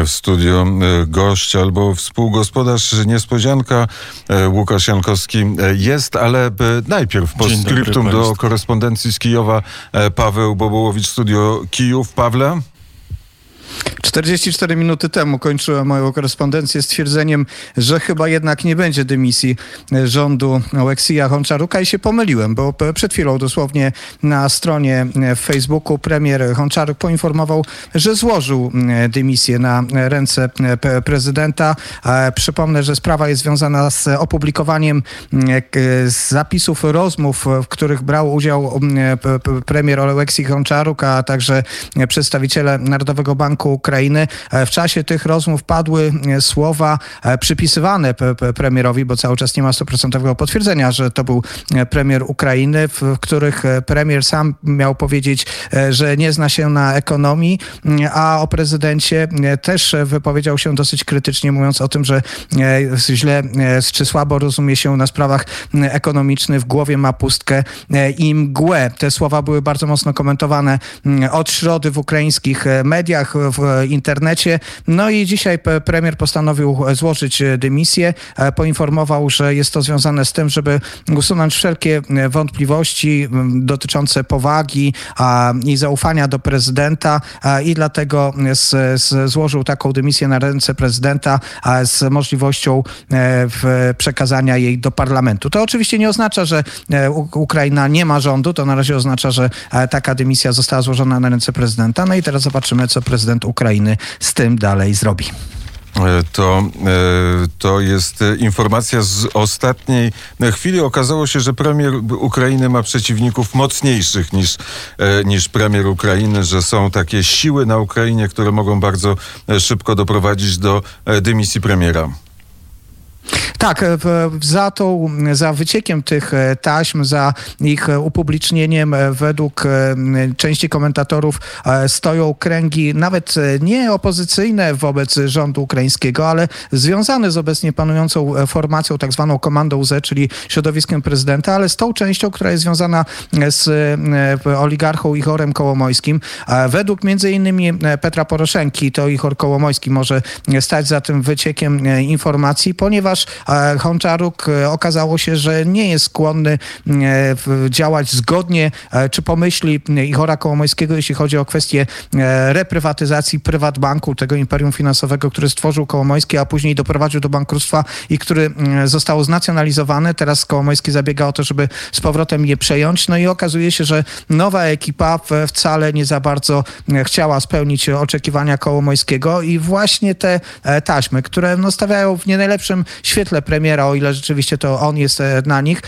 w studiu gość albo współgospodarz. Niespodzianka. Łukasz Jankowski jest, ale najpierw postscriptum do korespondencji z Kijowa. Paweł Bobołowicz, Studio Kijów. Pawle? 44 minuty temu kończyłem moją korespondencję stwierdzeniem, że chyba jednak nie będzie dymisji rządu Oleksija Honczaruka i się pomyliłem, bo przed chwilą dosłownie na stronie w Facebooku premier Honczaruk poinformował, że złożył dymisję na ręce prezydenta. Przypomnę, że sprawa jest związana z opublikowaniem zapisów rozmów, w których brał udział premier Oleksij Honczaruk, a także przedstawiciele Narodowego Banku Ukrainy. W czasie tych rozmów padły słowa przypisywane premierowi, bo cały czas nie ma 100% potwierdzenia, że to był premier Ukrainy, w których premier sam miał powiedzieć, że nie zna się na ekonomii, a o prezydencie też wypowiedział się dosyć krytycznie, mówiąc o tym, że źle czy słabo rozumie się na sprawach ekonomicznych, w głowie ma pustkę i mgłę. Te słowa były bardzo mocno komentowane od środy w ukraińskich mediach, w internecie. No i dzisiaj premier postanowił złożyć dymisję. Poinformował, że jest to związane z tym, żeby usunąć wszelkie wątpliwości dotyczące powagi i zaufania do prezydenta i dlatego złożył taką dymisję na ręce prezydenta z możliwością przekazania jej do parlamentu. To oczywiście nie oznacza, że Ukraina nie ma rządu. To na razie oznacza, że taka dymisja została złożona na ręce prezydenta. No i teraz zobaczymy, co prezydent Ukrainy z tym dalej zrobi. To jest informacja z ostatniej chwili. Okazało się, że premier Ukrainy ma przeciwników mocniejszych niż premier Ukrainy, że są takie siły na Ukrainie, które mogą bardzo szybko doprowadzić do dymisji premiera. Tak, za wyciekiem tych taśm, za ich upublicznieniem według części komentatorów stoją kręgi nawet nie opozycyjne wobec rządu ukraińskiego, ale związane z obecnie panującą formacją, tak zwaną Komandą Z, czyli środowiskiem prezydenta, ale z tą częścią, która jest związana z oligarchą Ichorem Kołomojskim. Według między innymi Petra Poroszenki to Ichor Kołomojski może stać za tym wyciekiem informacji, ponieważ Honczaruk okazało się, że nie jest skłonny działać zgodnie czy po myśli Ichora Kołomojskiego, jeśli chodzi o kwestię reprywatyzacji Prywatbanku, tego imperium finansowego, który stworzył Kołomojski, a później doprowadził do bankructwa i który został znacjonalizowany. Teraz Kołomojski zabiega o to, żeby z powrotem je przejąć. No i okazuje się, że nowa ekipa wcale nie za bardzo chciała spełnić oczekiwania Kołomojskiego i właśnie te taśmy, które stawiają w nie najlepszym świetle premiera, o ile rzeczywiście to on jest na nich,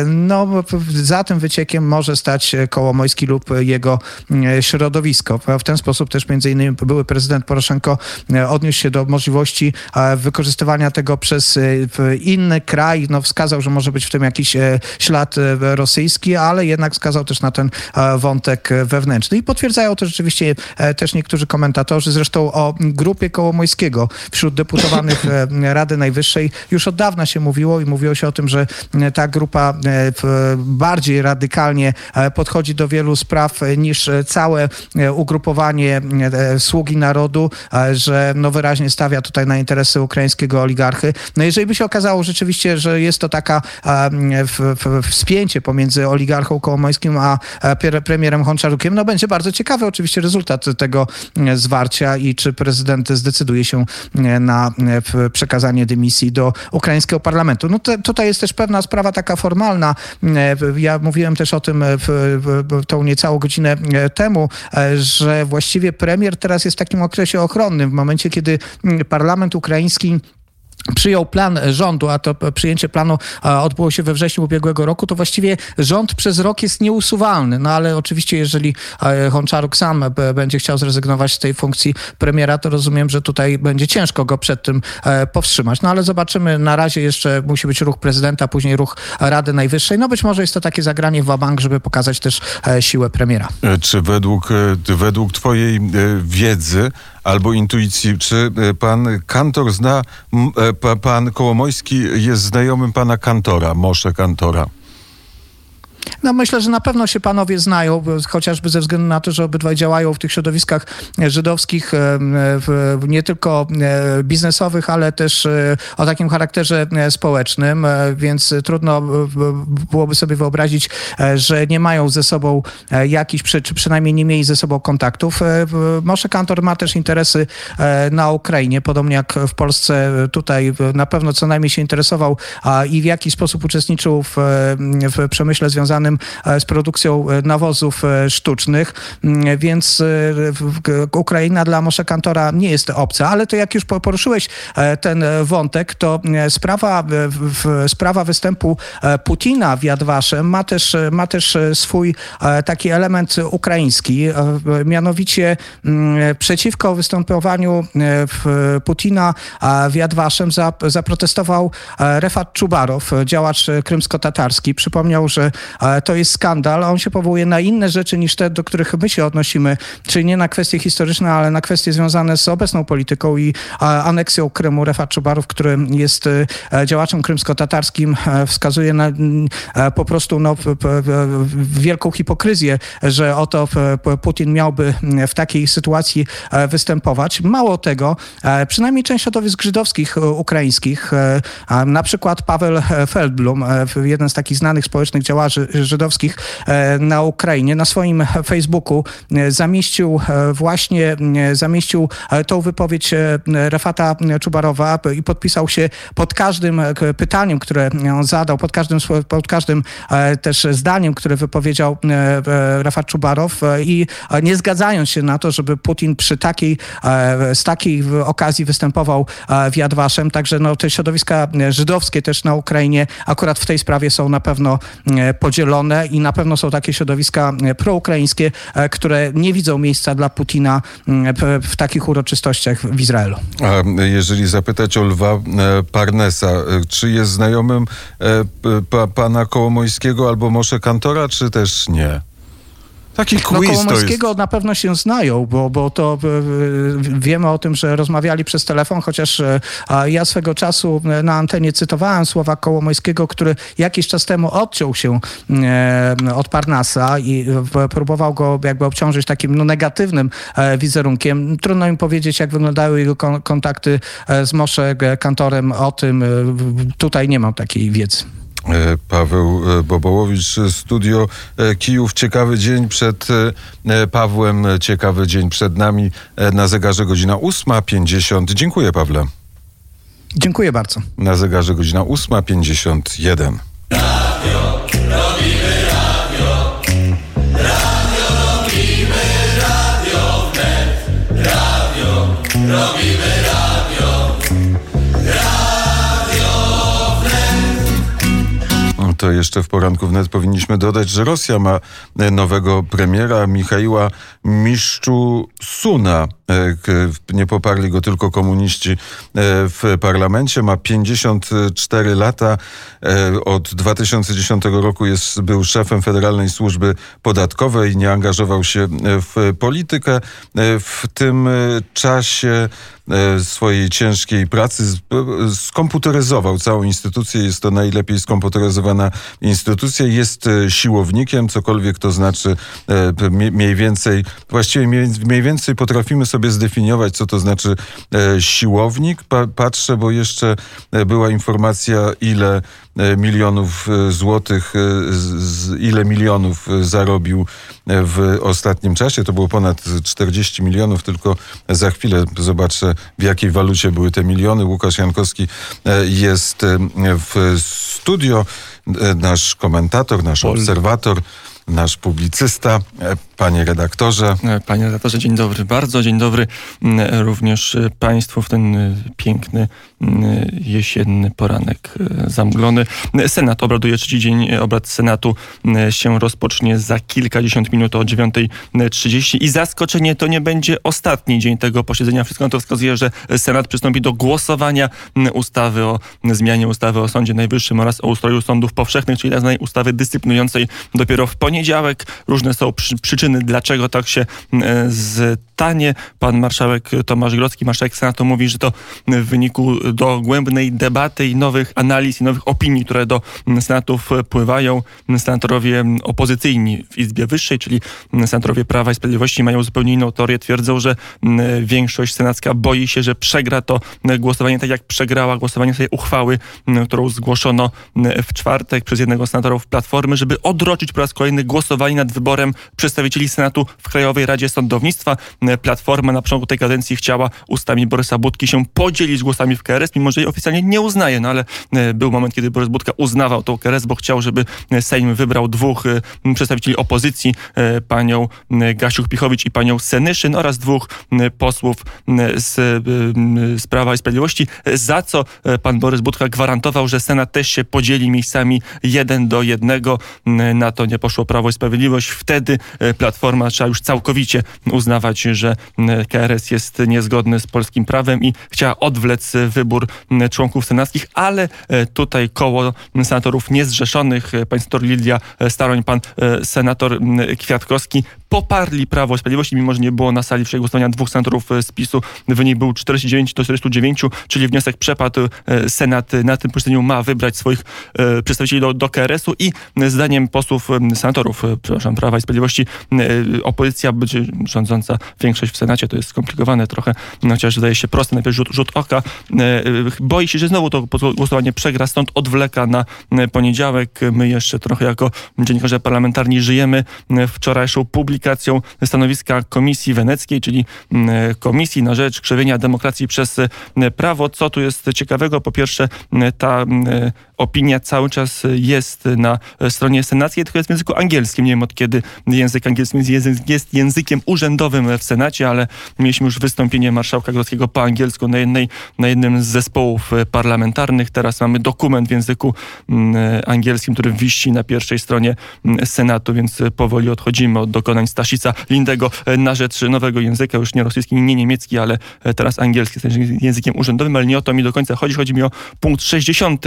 za tym wyciekiem może stać Kołomojski lub jego środowisko. W ten sposób też między innymi były prezydent Poroszenko odniósł się do możliwości wykorzystywania tego przez inny kraj. Wskazał, że może być w tym jakiś ślad rosyjski, ale jednak wskazał też na ten wątek wewnętrzny. I potwierdzają to rzeczywiście też niektórzy komentatorzy, zresztą o grupie Kołomojskiego wśród deputowanych Rady Najwyższej już od dawna się mówiło i mówiło się o tym, że ta grupa bardziej radykalnie podchodzi do wielu spraw niż całe ugrupowanie Sługi Narodu, że wyraźnie stawia tutaj na interesy ukraińskiego oligarchy. Jeżeli by się okazało rzeczywiście, że jest to taka wspięcie pomiędzy oligarchą Kołomojskim a premierem Honczarukiem, będzie bardzo ciekawy oczywiście rezultat tego zwarcia i czy prezydent zdecyduje się na przekazanie dymisji do ukraińskiego parlamentu. Tutaj jest też pewna sprawa taka formalna. Ja mówiłem też o tym tą niecałą godzinę temu, że właściwie premier teraz jest w takim okresie ochronnym. W momencie, kiedy parlament ukraiński przyjął plan rządu, a to przyjęcie planu odbyło się we wrześniu ubiegłego roku, to właściwie rząd przez rok jest nieusuwalny. Ale oczywiście, jeżeli Honczaruk sam będzie chciał zrezygnować z tej funkcji premiera, to rozumiem, że tutaj będzie ciężko go przed tym powstrzymać. Ale zobaczymy. Na razie jeszcze musi być ruch prezydenta, później ruch Rady Najwyższej. Być może jest to takie zagranie w ва-банк, żeby pokazać też siłę premiera. Czy według twojej wiedzy albo intuicji, czy pan Kantor zna, pan Kołomojski jest znajomym pana Kantora, Moshe Kantora? No myślę, że na pewno się panowie znają, chociażby ze względu na to, że obydwaj działają w tych środowiskach żydowskich, nie tylko biznesowych, ale też o takim charakterze społecznym, więc trudno byłoby sobie wyobrazić, że nie mają ze sobą jakichś, czy przynajmniej nie mieli ze sobą kontaktów. Moshe Kantor ma też interesy na Ukrainie, podobnie jak w Polsce. Tutaj na pewno co najmniej się interesował i w jaki sposób uczestniczył w przemyśle związanym z produkcją nawozów sztucznych, więc Ukraina dla Moshe Kantora nie jest obca, ale to jak już poruszyłeś ten wątek, to sprawa występu Putina w Yad Vashem ma też swój taki element ukraiński, mianowicie przeciwko występowaniu Putina w Yad Vashem zaprotestował Refat Czubarow, działacz krymsko-tatarski. Przypomniał, że to jest skandal, a on się powołuje na inne rzeczy niż te, do których my się odnosimy, czyli nie na kwestie historyczne, ale na kwestie związane z obecną polityką i aneksją Krymu. Refat Czubarow, który jest działaczem krymsko-tatarskim, wskazuje na po prostu wielką hipokryzję, że oto Putin miałby w takiej sytuacji występować. Mało tego, przynajmniej część środowisk żydowskich ukraińskich, na przykład Paweł Feldblum, jeden z takich znanych społecznych działaczy żydowskich na Ukrainie, na swoim Facebooku zamieścił tą wypowiedź Refata Czubarowa i podpisał się pod każdym pytaniem, które on zadał, pod każdym też zdaniem, które wypowiedział Refat Czubarow i nie zgadzając się na to, żeby Putin z takiej okazji występował w Yad Vashem. Także te środowiska żydowskie też na Ukrainie akurat w tej sprawie są na pewno podzielone i na pewno są takie środowiska proukraińskie, które nie widzą miejsca dla Putina w takich uroczystościach w Izraelu. A jeżeli zapytać o Lwa Parnesa, czy jest znajomym pana Kołomońskiego albo Moshe Kantora, czy też nie? Taki quiz Kołomońskiego to jest... na pewno się znają, bo to wiemy o tym, że rozmawiali przez telefon, chociaż ja swego czasu na antenie cytowałem słowa Kołomońskiego, który jakiś czas temu odciął się od Parnasa i próbował go jakby obciążyć takim negatywnym wizerunkiem. Trudno mi powiedzieć, jak wyglądały jego kontakty z Moshe Kantorem. O tym tutaj nie mam takiej wiedzy. Paweł Bobołowicz, Studio Kijów. Ciekawy dzień przed Pawłem, ciekawy dzień przed nami. Na zegarze godzina 8:50. Dziękuję, Pawle. Dziękuję bardzo. Na zegarze godzina 8:51. Radio, robimy radio. Radio robimy, radio wnet. Radio robimy radio. To jeszcze w poranku wnet powinniśmy dodać, że Rosja ma nowego premiera, Michaiła Miszczusuna. Nie poparli go tylko komuniści w parlamencie. Ma 54 lata. Od 2010 roku był szefem Federalnej Służby Podatkowej. Nie angażował się w politykę. W tym czasie swojej ciężkiej pracy skomputeryzował całą instytucję. Jest to najlepiej skomputeryzowana instytucja. Jest siłownikiem, cokolwiek to znaczy mniej więcej. Właściwie mniej więcej potrafimy sobie zdefiniować, co to znaczy siłownik. Patrzę, bo jeszcze była informacja, ile milionów złotych, ile milionów zarobił w ostatnim czasie. To było ponad 40 milionów, tylko za chwilę zobaczę, w jakiej walucie były te miliony. Łukasz Jankowski jest w studio, nasz komentator, nasz obserwator, nasz publicysta. Panie redaktorze. Panie redaktorze, dzień dobry. Bardzo dzień dobry również państwu w ten piękny jesienny poranek zamglony. Senat obraduje, trzeci dzień obrad Senatu się rozpocznie za kilkadziesiąt minut o 9:30 i zaskoczenie, to nie będzie ostatni dzień tego posiedzenia. Wszystko na to wskazuje, że Senat przystąpi do głosowania ustawy o zmianie ustawy o Sądzie Najwyższym oraz o ustroju sądów powszechnych, czyli tzw. ustawy dyscyplinującej dopiero w poniedziałek. Różne są przyczyny przyczyny, dlaczego tak się stanie. Pan marszałek Tomasz Grodzki, marszałek Senatu, mówi, że to w wyniku dogłębnej debaty i nowych analiz i nowych opinii, które do Senatu wpływają. Senatorowie opozycyjni w Izbie Wyższej, czyli senatorowie Prawa i Sprawiedliwości, mają zupełnie inną teorię. Twierdzą, że większość senacka boi się, że przegra to głosowanie, tak jak przegrała głosowanie tej uchwały, którą zgłoszono w czwartek przez jednego z senatorów Platformy, żeby odroczyć po raz kolejny głosowanie nad wyborem przedstawicieli Senatu w Krajowej Radzie Sądownictwa. Platforma na początku tej kadencji chciała ustami Borysa Budki się podzielić głosami w KRS, mimo że jej oficjalnie nie uznaje, no ale był moment, kiedy Borys Budka uznawał tą KRS, bo chciał, żeby Sejm wybrał dwóch przedstawicieli opozycji, panią Gasiuk-Pichowicz i panią Senyszyn, oraz dwóch posłów z Prawa i Sprawiedliwości, za co pan Borys Budka gwarantował, że Senat też się podzieli miejscami 1:1. Na to nie poszło Prawo i Sprawiedliwość. Wtedy Platforma trzeba już całkowicie uznawać, że KRS jest niezgodny z polskim prawem i chciała odwlec wybór członków senackich, ale tutaj koło senatorów niezrzeszonych, pani senator Lidia Staroń, pan senator Kwiatkowski, poparli Prawo i Sprawiedliwość, mimo że nie było na sali głosowania dwóch senatorów z PiS-u. Wynik był 49 do 49, czyli wniosek przepadł. Senat na tym posiedzeniu ma wybrać swoich przedstawicieli do KRS-u i zdaniem posłów, senatorów, Prawa i Sprawiedliwości, opozycja będzie rządząca większość w Senacie. To jest skomplikowane trochę, chociaż wydaje się proste, najpierw rzut oka. Boi się, że znowu to głosowanie przegra, stąd odwleka na poniedziałek. My jeszcze trochę jako dziennikarze parlamentarni żyjemy wczorajszą publikacją stanowiska Komisji Weneckiej, czyli Komisji na rzecz krzewienia demokracji przez prawo. Co tu jest ciekawego? Po pierwsze, ta opinia cały czas jest na stronie senackiej, tylko jest w języku angielskim. Nie wiem, od kiedy język angielski jest językiem urzędowym w Senacie, ale mieliśmy już wystąpienie marszałka Grodzkiego po angielsku na jednym z zespołów parlamentarnych. Teraz mamy dokument w języku angielskim, który wisi na pierwszej stronie Senatu, więc powoli odchodzimy od dokonań Staszica Lindego na rzecz nowego języka, już nie rosyjski, nie niemiecki, ale teraz angielski jest językiem urzędowym, ale nie o to mi do końca chodzi. Chodzi mi o punkt 60.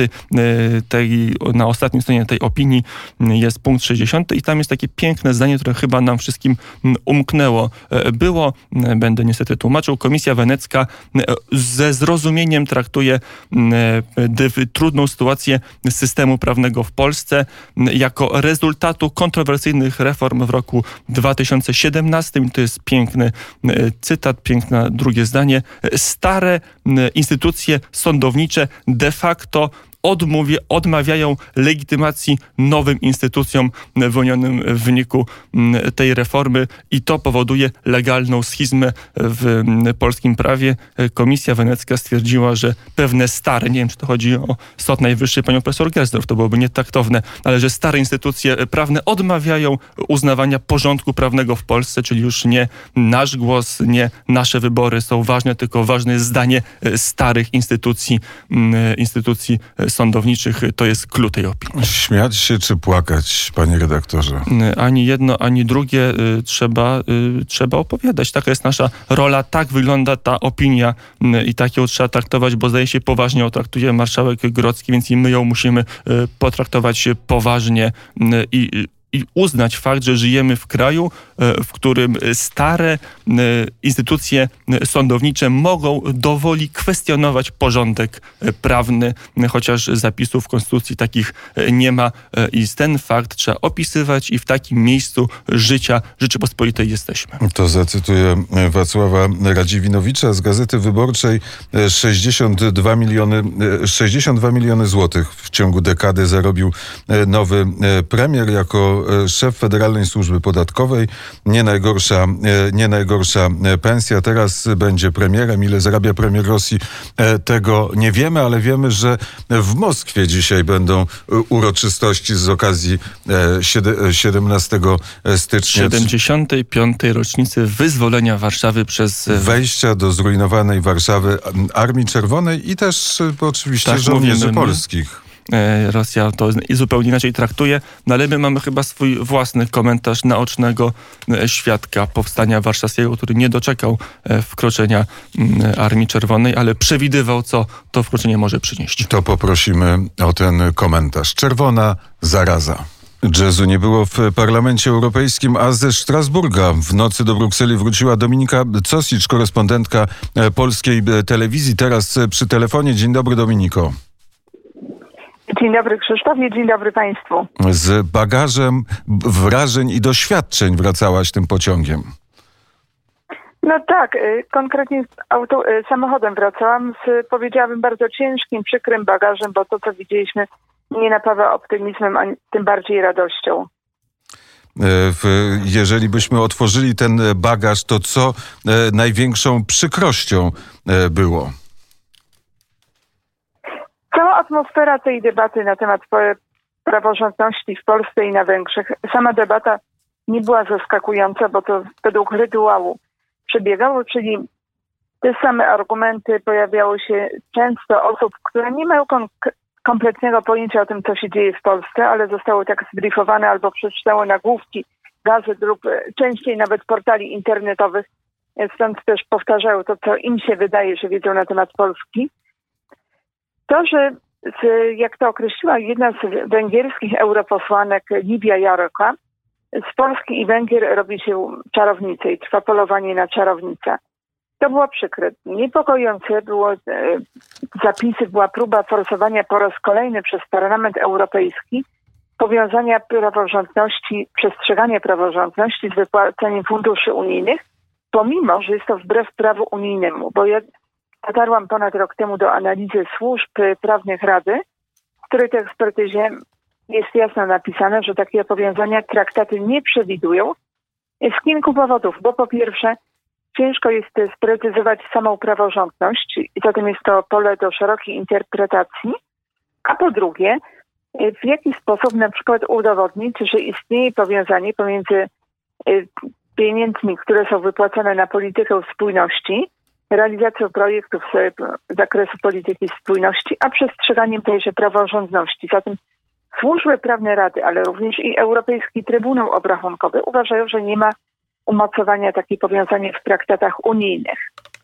Na ostatniej stronie tej opinii jest punkt 60 i tam jest takie piękne zdanie, które chyba nam wszystkim umknęło. Było, będę niestety tłumaczył, Komisja Wenecka ze zrozumieniem traktuje trudną sytuację systemu prawnego w Polsce jako rezultatu kontrowersyjnych reform w roku 2017. To jest piękny cytat, piękne drugie zdanie. Stare instytucje sądownicze de facto odmawiają legitymacji nowym instytucjom wyłonionym w wyniku tej reformy i to powoduje legalną schizmę w polskim prawie. Komisja Wenecka stwierdziła, że pewne stare, nie wiem, czy to chodzi o Sąd Najwyższy, panią profesor Gersdorf, to byłoby nietaktowne, ale że stare instytucje prawne odmawiają uznawania porządku prawnego w Polsce, czyli już nie nasz głos, nie nasze wybory są ważne, tylko ważne jest zdanie starych instytucji sądowniczych. To jest klucz tej opinii. Śmiać się czy płakać, panie redaktorze? Ani jedno, ani drugie trzeba opowiadać. Taka jest nasza rola, tak wygląda ta opinia i tak ją trzeba traktować, bo zdaje się poważnie ją traktuje marszałek Grodzki, więc i my ją musimy potraktować poważnie i uznać fakt, że żyjemy w kraju, w którym stare instytucje sądownicze mogą dowoli kwestionować porządek prawny, chociaż zapisów w Konstytucji takich nie ma i ten fakt trzeba opisywać i w takim miejscu życia Rzeczypospolitej jesteśmy. To zacytuję Wacława Radziwinowicza z Gazety Wyborczej. 62 miliony złotych w ciągu dekady zarobił nowy premier jako szef Federalnej Służby Podatkowej. Nie najgorsza pensja. Teraz będzie premierem. Ile zarabia premier Rosji, tego nie wiemy, ale wiemy, że w Moskwie dzisiaj będą uroczystości z okazji 17 stycznia. 75. rocznicy wyzwolenia Warszawy przez... Wejścia do zrujnowanej Warszawy Armii Czerwonej i też oczywiście tak, żołnierzy polskich. Rosja to zupełnie inaczej traktuje, no ale my mamy chyba swój własny komentarz naocznego świadka powstania warszawskiego, który nie doczekał wkroczenia Armii Czerwonej, ale przewidywał, co to wkroczenie może przynieść. To poprosimy o ten komentarz. Czerwona zaraza. Jazzu nie było w Parlamencie Europejskim, a ze Strasburga w nocy do Brukseli wróciła Dominika Cosicz, korespondentka polskiej telewizji. Teraz przy telefonie. Dzień dobry, Dominiko. Dzień dobry, Krzysztofie, dzień dobry Państwu. Z bagażem wrażeń i doświadczeń wracałaś tym pociągiem. No tak, konkretnie samochodem wracałam z, powiedziałabym, bardzo ciężkim, przykrym bagażem, bo to, co widzieliśmy, nie napawa optymizmem, a tym bardziej radością. Jeżeli byśmy otworzyli ten bagaż, to co największą przykrością było? Cała atmosfera tej debaty na temat praworządności w Polsce i na Węgrzech, sama debata nie była zaskakująca, bo to według rytuału przebiegało, czyli te same argumenty, pojawiało się często osób, które nie mają kompletnego pojęcia o tym, co się dzieje w Polsce, ale zostały tak zbriefowane albo przeczytały nagłówki gazet lub częściej nawet portali internetowych, stąd też powtarzają to, co im się wydaje, że wiedzą na temat Polski. To, że jak to określiła jedna z węgierskich europosłanek, Lívia Járóka, z Polski i Węgier robi się czarownicę i trwa polowanie na czarownicę. To było przykre. Niepokojące było zapisy, była próba forsowania po raz kolejny przez Parlament Europejski powiązania praworządności, przestrzegania praworządności z wypłaceniem funduszy unijnych, pomimo, że jest to wbrew prawu unijnemu. Bo ja dotarłam ponad rok temu do analizy służb prawnych Rady, w której to ekspertyzie jest jasno napisane, że takie powiązania traktaty nie przewidują z kilku powodów, bo po pierwsze ciężko jest sprecyzować samą praworządność i zatem jest to pole do szerokiej interpretacji, a po drugie w jaki sposób na przykład udowodnić, że istnieje powiązanie pomiędzy pieniędzmi, które są wypłacane na politykę spójności, realizacją projektów z zakresu polityki spójności, a przestrzeganiem tejże praworządności. Zatem służby prawne Rady, ale również i Europejski Trybunał Obrachunkowy uważają, że nie ma umocowania takiej powiązania w traktatach unijnych.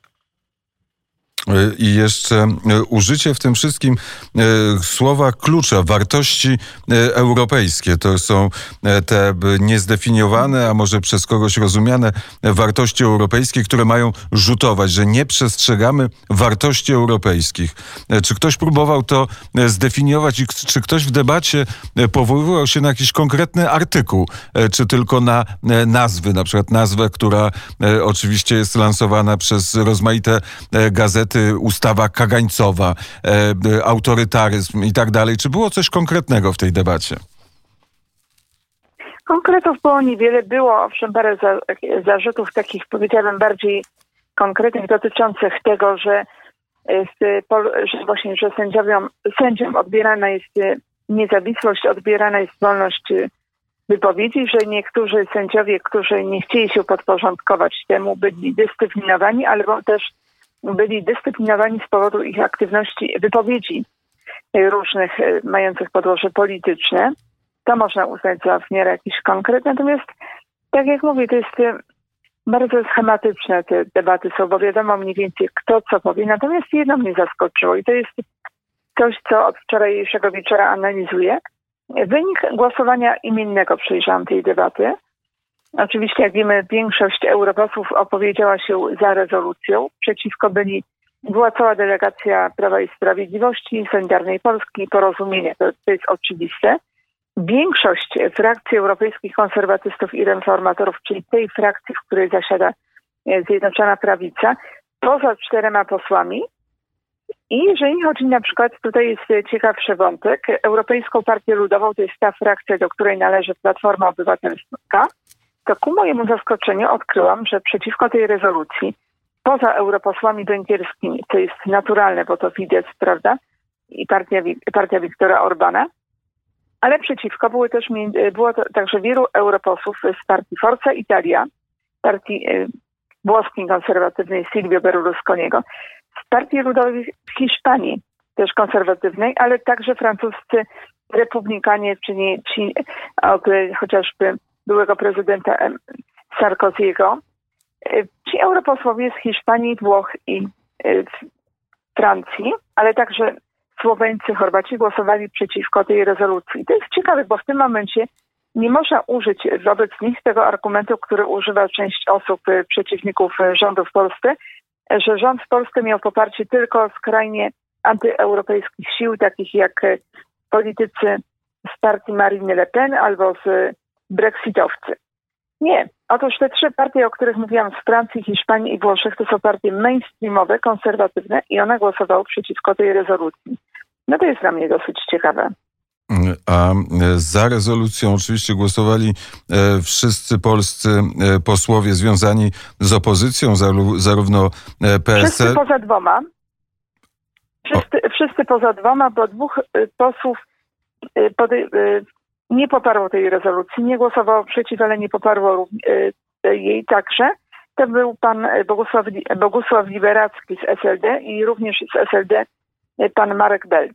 I jeszcze użycie w tym wszystkim słowa klucza, wartości europejskie. To są te niezdefiniowane, a może przez kogoś rozumiane wartości europejskie, które mają rzutować, że nie przestrzegamy wartości europejskich. Czy ktoś próbował to zdefiniować i czy ktoś w debacie powoływał się na jakiś konkretny artykuł, czy tylko na nazwy, na przykład nazwę, która oczywiście jest lansowana przez rozmaite gazety, ustawa kagańcowa, autorytaryzm i tak dalej. Czy było coś konkretnego w tej debacie? Konkretów było niewiele. Było owszem parę zarzutów takich, powiedziałabym, bardziej konkretnych, dotyczących tego, że sędziom odbierana jest niezawisłość, odbierana jest wolność wypowiedzi, że niektórzy sędziowie, którzy nie chcieli się podporządkować temu, byli dyscyplinowani, albo też byli dyscyplinowani z powodu ich aktywności, wypowiedzi różnych mających podłoże polityczne. To można uznać za w miarę jakiś konkret. Natomiast, tak jak mówię, to jest bardzo schematyczne te debaty są, bo wiadomo mniej więcej kto co powie. Natomiast jedno mnie zaskoczyło i to jest coś, co od wczorajszego wieczora analizuję. Wynik głosowania imiennego przejrzałam tej debaty. Oczywiście, jak wiemy, większość europosłów opowiedziała się za rezolucją. Przeciwko była cała delegacja Prawa i Sprawiedliwości, Solidarnej Polski i Porozumienia. To jest oczywiste. Większość frakcji europejskich konserwatystów i reformatorów, czyli tej frakcji, w której zasiada Zjednoczona Prawica, poza 4 posłami. I jeżeli chodzi na przykład, tutaj jest ciekawszy wątek, Europejską Partię Ludową, to jest ta frakcja, do której należy Platforma Obywatelska, to ku mojemu zaskoczeniu odkryłam, że przeciwko tej rezolucji, poza europosłami węgierskimi, to jest naturalne, bo to Fidesz, prawda, i partia Viktora Orbana, ale przeciwko było to także wielu europosłów z partii Forza Italia, partii włoskiej konserwatywnej Silvio Berlusconiego, z partii ludowej w Hiszpanii, też konserwatywnej, ale także francuscy republikanie, czyli ci chociażby byłego prezydenta Sarkozy'ego. Ci europosłowie z Hiszpanii, Włoch i Francji, ale także Słoweńcy, Chorwaci głosowali przeciwko tej rezolucji. To jest ciekawe, bo w tym momencie nie można użyć wobec nich tego argumentu, który używa część osób, przeciwników rządu w Polsce, że rząd w Polsce miał poparcie tylko skrajnie antyeuropejskich sił, takich jak politycy z partii Marine Le Pen albo z brexitowcy. Nie. Otóż te trzy partie, o których mówiłam, z Francji, Hiszpanii i Włoszech, to są partie mainstreamowe, konserwatywne i one głosowały przeciwko tej rezolucji. No to jest dla mnie dosyć ciekawe. A za rezolucją oczywiście głosowali wszyscy polscy posłowie związani z opozycją, zarówno PSL... Wszyscy poza dwoma. Wszyscy poza dwoma, bo dwóch posłów nie poparło tej rezolucji, nie głosowało przeciw, ale nie poparło jej także. To był pan Bogusław Liberacki z SLD i również z SLD pan Marek Belt.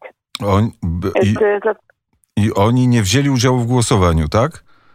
I oni nie wzięli udziału w głosowaniu, tak?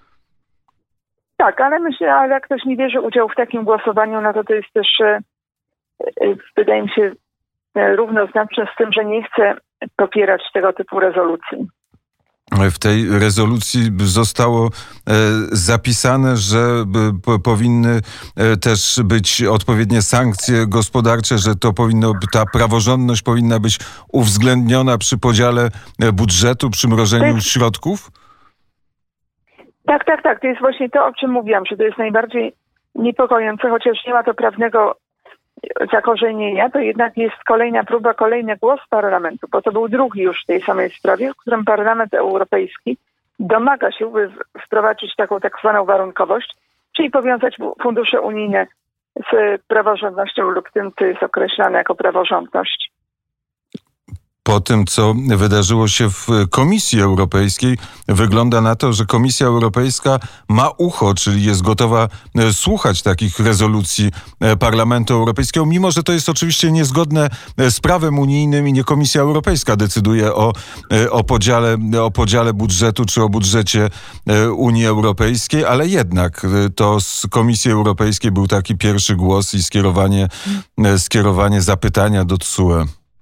Tak, ale myślę, że jak ktoś nie bierze udziału w takim głosowaniu, no to jest też, wydaje mi się, równoznaczne z tym, że nie chce popierać tego typu rezolucji. W tej rezolucji zostało zapisane, że powinny też być odpowiednie sankcje gospodarcze, że ta praworządność powinna być uwzględniona przy podziale budżetu, przy mrożeniu środków? Tak. To jest właśnie to, o czym mówiłam, że to jest najbardziej niepokojące, chociaż nie ma to prawnego zakorzenienia, to jednak jest kolejna próba, kolejny głos parlamentu, bo to był drugi już w tej samej sprawie, w którym Parlament Europejski domaga się, by wprowadzić taką tak zwaną warunkowość, czyli powiązać fundusze unijne z praworządnością lub tym, co jest określane jako praworządność. Po tym, co wydarzyło się w Komisji Europejskiej, wygląda na to, że Komisja Europejska ma ucho, czyli jest gotowa słuchać takich rezolucji Parlamentu Europejskiego, mimo że to jest oczywiście niezgodne z prawem unijnym i nie Komisja Europejska decyduje o podziale budżetu czy o budżecie Unii Europejskiej, ale jednak to z Komisji Europejskiej był taki pierwszy głos i skierowanie zapytania do TSUE.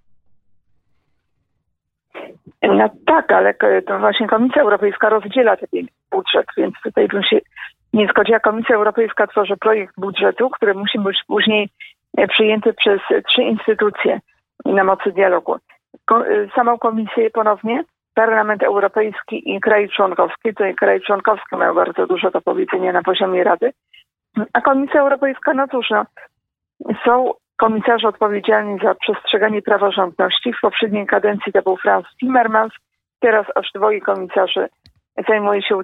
No tak, ale to właśnie Komisja Europejska rozdziela ten budżet, więc tutaj bym się nie zgodziła. Komisja Europejska tworzy projekt budżetu, który musi być później przyjęty przez 3 instytucje na mocy dialogu. Samą Komisję ponownie, Parlament Europejski i kraje członkowskie. Tutaj kraje członkowskie mają bardzo dużo do powiedzenia na poziomie Rady. A Komisja Europejska, no cóż, są komisarze odpowiedzialni za przestrzeganie praworządności. W poprzedniej kadencji to był Frans Timmermans. Teraz aż 2 komisarzy zajmuje się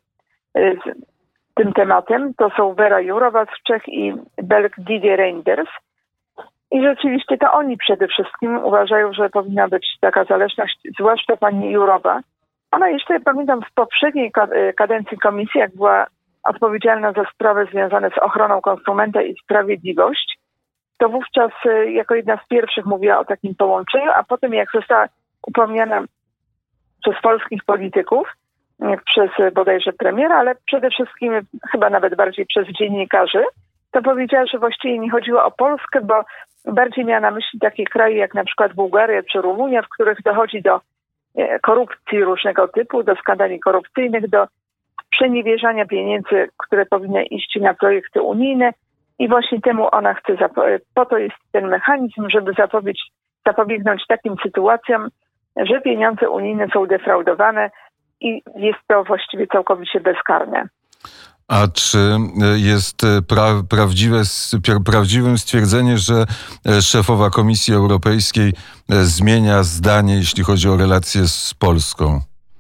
tym tematem. To są Vera Jourová z Czech i Belg Didier Reynders. I rzeczywiście to oni przede wszystkim uważają, że powinna być taka zależność, zwłaszcza pani Jourová. Ona jeszcze, pamiętam, w poprzedniej kadencji komisji, jak była odpowiedzialna za sprawy związane z ochroną konsumenta i sprawiedliwość, to wówczas jako jedna z pierwszych mówiła o takim połączeniu, a potem jak została upomniana przez polskich polityków, przez bodajże premiera, ale przede wszystkim chyba nawet bardziej przez dziennikarzy, to powiedziała, że właściwie nie chodziło o Polskę, bo bardziej miała na myśli takie kraje jak na przykład Bułgaria czy Rumunia, w których dochodzi do korupcji różnego typu, do skandali korupcyjnych, do przeniewierzania pieniędzy, które powinny iść na projekty unijne. I właśnie temu ona chce, po to jest ten mechanizm, żeby zapobiegnąć takim sytuacjom, że pieniądze unijne są defraudowane i jest to właściwie całkowicie bezkarne. A czy jest prawdziwym stwierdzenie, że szefowa Komisji Europejskiej zmienia zdanie, jeśli chodzi o relacje z Polską?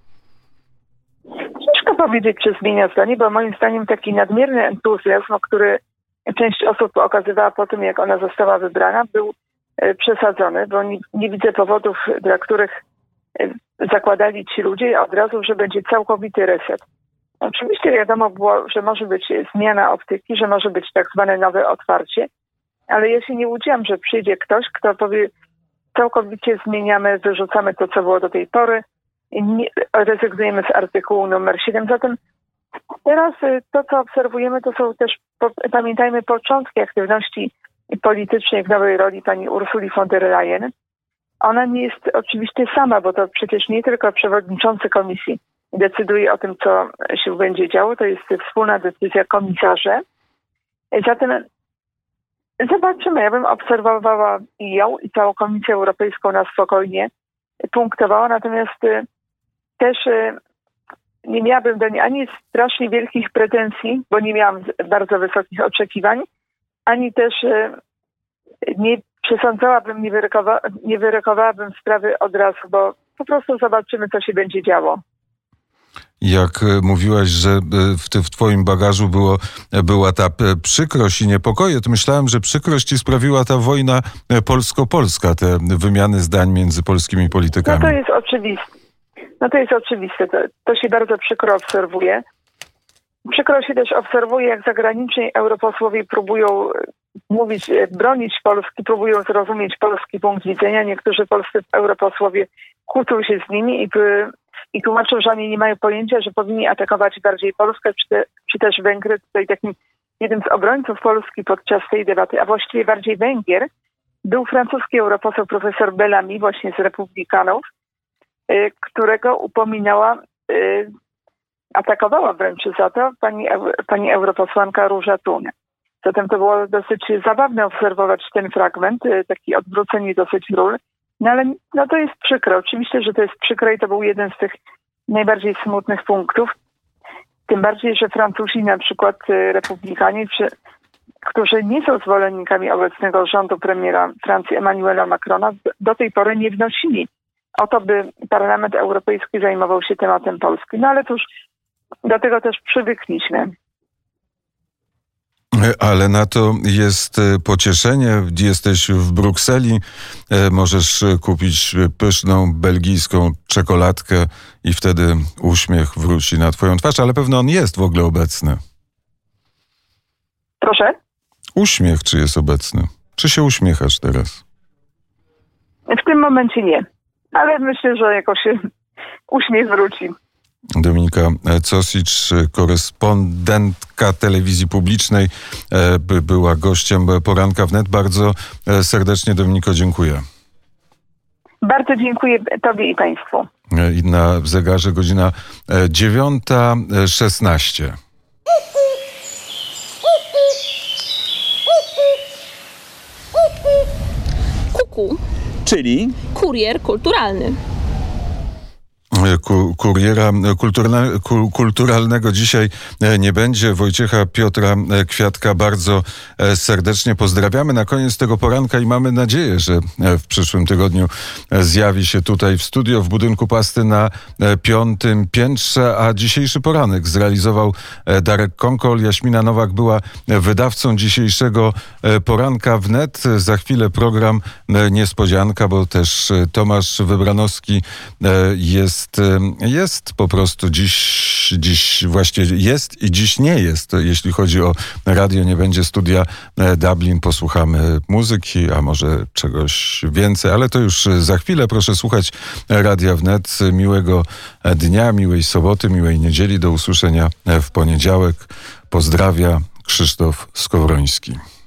Ciężko powiedzieć, czy zmienia zdanie, bo moim zdaniem taki nadmierny entuzjazm, który część osób okazywała po tym, jak ona została wybrana, był przesadzony, bo nie widzę powodów, dla których zakładali ci ludzie od razu, że będzie całkowity reset. Oczywiście wiadomo było, że może być zmiana optyki, że może być tak zwane nowe otwarcie, ale ja się nie łudziłam, że przyjdzie ktoś, kto powie, całkowicie zmieniamy, wyrzucamy to, co było do tej pory i rezygnujemy z artykułu numer 7. Zatem teraz to, co obserwujemy, to są też, pamiętajmy, początki aktywności politycznej w nowej roli pani Ursuli von der Leyen. Ona nie jest oczywiście sama, bo to przecież nie tylko przewodniczący Komisji decyduje o tym, co się będzie działo. To jest wspólna decyzja komisarzy. Zatem zobaczymy. Ja bym obserwowała i ją, i całą Komisję Europejską na spokojnie punktowała. Natomiast też nie miałabym do niej ani strasznie wielkich pretensji, bo nie miałam bardzo wysokich oczekiwań, ani też nie przesądzałabym, nie wyrokowałabym sprawy od razu, bo po prostu zobaczymy, co się będzie działo. Jak mówiłaś, że w twoim bagażu była ta przykrość i niepokoje, to myślałem, że przykrość ci sprawiła ta wojna polsko-polska, te wymiany zdań między polskimi politykami. No to jest oczywiste. To się bardzo przykro obserwuje. Przykro się też obserwuje, jak zagraniczni europosłowie próbują mówić, bronić Polski, próbują zrozumieć polski punkt widzenia. Niektórzy polscy europosłowie kłócą się z nimi i tłumaczą, że oni nie mają pojęcia, że powinni atakować bardziej Polskę, czy też Węgry. Tutaj takim jednym z obrońców Polski podczas tej debaty, a właściwie bardziej Węgier, był francuski europoseł profesor Bellamy, właśnie z Republikanów, którego upominała, atakowała wręcz za to pani europosłanka Róża Thun. Zatem to było dosyć zabawne obserwować ten fragment, taki odwrócenie dosyć ról. No ale to jest przykre. Oczywiście, że to jest przykre i to był jeden z tych najbardziej smutnych punktów. Tym bardziej, że Francuzi, na przykład republikanie, którzy nie są zwolennikami obecnego rządu premiera Francji Emmanuela Macrona, do tej pory nie wnosili o to, by Parlament Europejski zajmował się tematem Polski. No ale cóż, do tego też przywykliśmy. Ale na to jest pocieszenie. Jesteś w Brukseli, możesz kupić pyszną belgijską czekoladkę i wtedy uśmiech wróci na twoją twarz, ale pewno on jest w ogóle obecny. Proszę? Uśmiech czy jest obecny? Czy się uśmiechasz teraz? W tym momencie nie, ale myślę, że jakoś uśmiech wróci. Dominika Cosic, korespondentka telewizji publicznej, była gościem Poranka Wnet. Bardzo serdecznie, Dominiko, dziękuję. Bardzo dziękuję Tobie i Państwu. I na zegarze godzina 9:16. Kuku. Czyli? Kurier kulturalny. Kuriera kulturalnego dzisiaj nie będzie. Wojciecha Piotra Kwiatka bardzo serdecznie pozdrawiamy. Na koniec tego poranka i mamy nadzieję, że w przyszłym tygodniu zjawi się tutaj w studio w budynku Pasty na 5. piętrze, a dzisiejszy poranek zrealizował Darek Konkol. Jaśmina Nowak była wydawcą dzisiejszego Poranka Wnet. Za chwilę program Niespodzianka, bo też Tomasz Wybranowski jest po prostu dziś właśnie jest i dziś nie jest. Jeśli chodzi o radio, nie będzie studia Dublin. Posłuchamy muzyki, a może czegoś więcej, ale to już za chwilę. Proszę słuchać Radia Wnet. Miłego dnia, miłej soboty, miłej niedzieli. Do usłyszenia w poniedziałek. Pozdrawia Krzysztof Skowroński.